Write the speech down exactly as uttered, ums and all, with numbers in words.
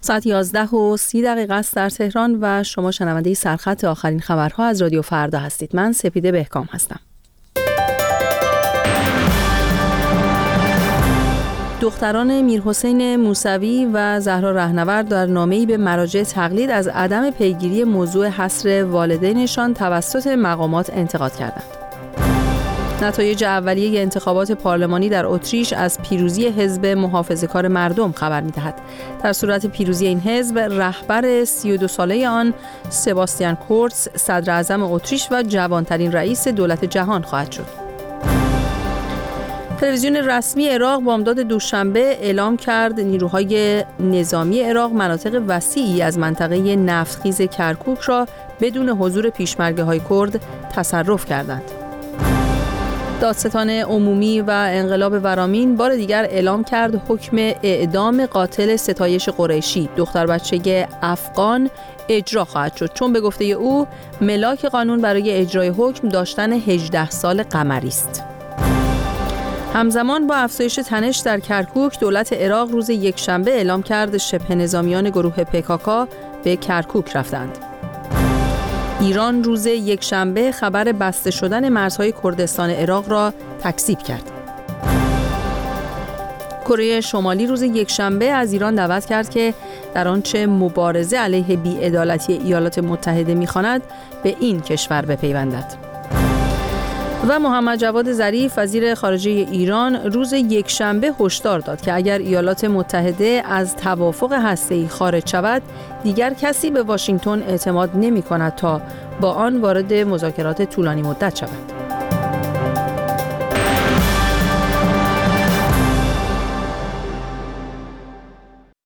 ساعت یازده و سی دقیقه است در تهران و شما شنونده سرخط آخرین خبرها از رادیو فردا هستید. من سپیده بهکام هستم. دختران میرحسین موسوی و زهرا رهنورد در نامه‌ای به مراجع تقلید از عدم پیگیری موضوع حصر والدینشان توسط مقامات انتقاد کردند. نتایج اولیه انتخابات پارلمانی در اتریش از پیروزی حزب محافظه‌کار مردم خبر می‌دهد. در صورت پیروزی این حزب، رهبر سی و دو ساله آن سباستیان کورتز صدر اعظم اتریش و جوانترین رئیس دولت جهان خواهد شد. تلویزیون رسمی عراق بامداد دوشنبه اعلام کرد نیروهای نظامی عراق مناطق وسیعی از منطقه نفتخیز کرکوک را بدون حضور پیشمرگه‌های کرد تصرف کردند. دادستان عمومی و انقلاب ورامین بار دیگر اعلام کرد حکم اعدام قاتل ستایش قریشی، دختر بچه افغان، اجرا خواهد شد، چون به گفته او ملاک قانون برای اجرای حکم داشتن هجده سال قمری است. همزمان با افزایش تنش در کرکوک، دولت عراق روز یکشنبه اعلام کرد شبه نظامیان گروه پیکاکا به کرکوک رفتند. ایران روز یکشنبه خبر بسته شدن مرزهای کردستان عراق را تکذیب کرد. کره شمالی روز یکشنبه از ایران دعوت کرد که در آنچه مبارزه علیه بی‌عدالتی ایالات متحده می‌خواند به این کشور بپیوندد. و محمد جواد ظریف وزیر خارجه ایران روز یکشنبه هشدار داد که اگر ایالات متحده از توافق هسته‌ای خارج شود، دیگر کسی به واشنگتن اعتماد نمی‌کند تا با آن وارد مذاکرات طولانی مدت شود.